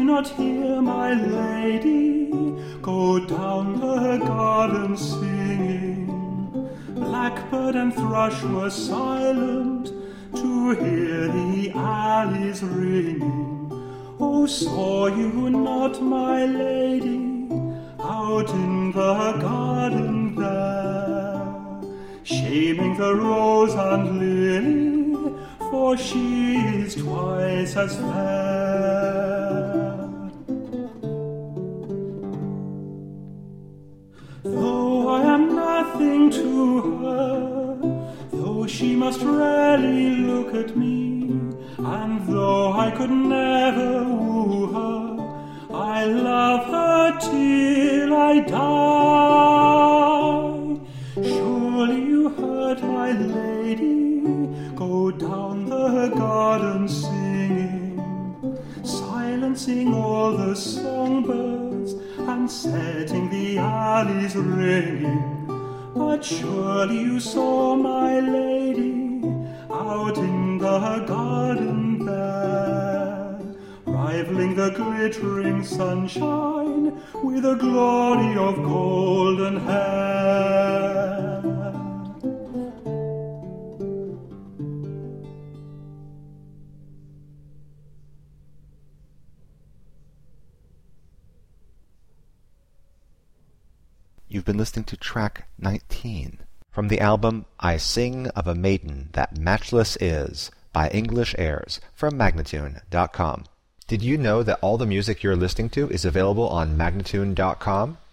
not hear my lady go down the garden singing? Blackbird and thrush were silent to hear the alleys ringing. Oh, saw you not my lady out in the garden there, shaming the rose and lily, for she is twice as fair. Though I am nothing to her, though she must rarely look at me, and though I could never woo her, I love her till I die. Surely you heard my lady go down the garden singing, silencing all the songbirds and setting the alleys ringing. But surely you saw my lady out in the garden there, rivaling the glittering sunshine with a glory of golden hair. You've been listening to track 19 from the album I Sing of a Maiden That Matchless Is by English Airs from Magnatune.com. Did you know that all the music you're listening to is available on Magnatune.com?